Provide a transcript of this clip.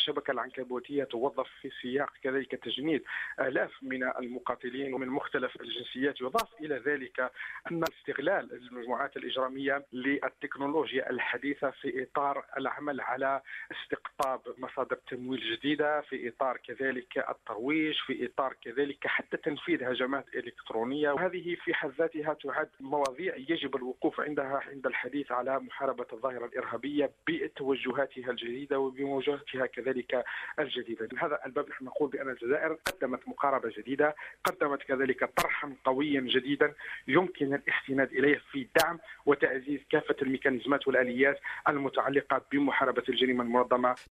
الشبكة العنكبوتية توظف في سياق كذلك تجنيد آلاف من المقاتلين ومن مختلف الجنسيات. يضاف إلى ذلك أن استغلال المجموعات الإجرامية للتكنولوجيا الحديثة في إطار العمل على استقطاب مصادر تمويل جديدة، في إطار كذلك الترويج، في إطار كذلك حتى تنفيذ هجمات إلكترونية. وهذه في حد ذاتها تعد مواضيع يجب الوقوف عندها عند الحديث على محاربة الظاهرة الإرهابية بتوجهاتها الجديدة وبمواجهتها كذلك الجديدة. من هذا الباب نحن نقول بأن الجزائر قدمت مقاربة جديدة، قدمت كذلك طرحا قويا جديدا يمكن الاستناد إليه في دعم وتعزيز كافة الميكانيزمات والآليات المتعلقة بمحاربة الجريمة المنظمة.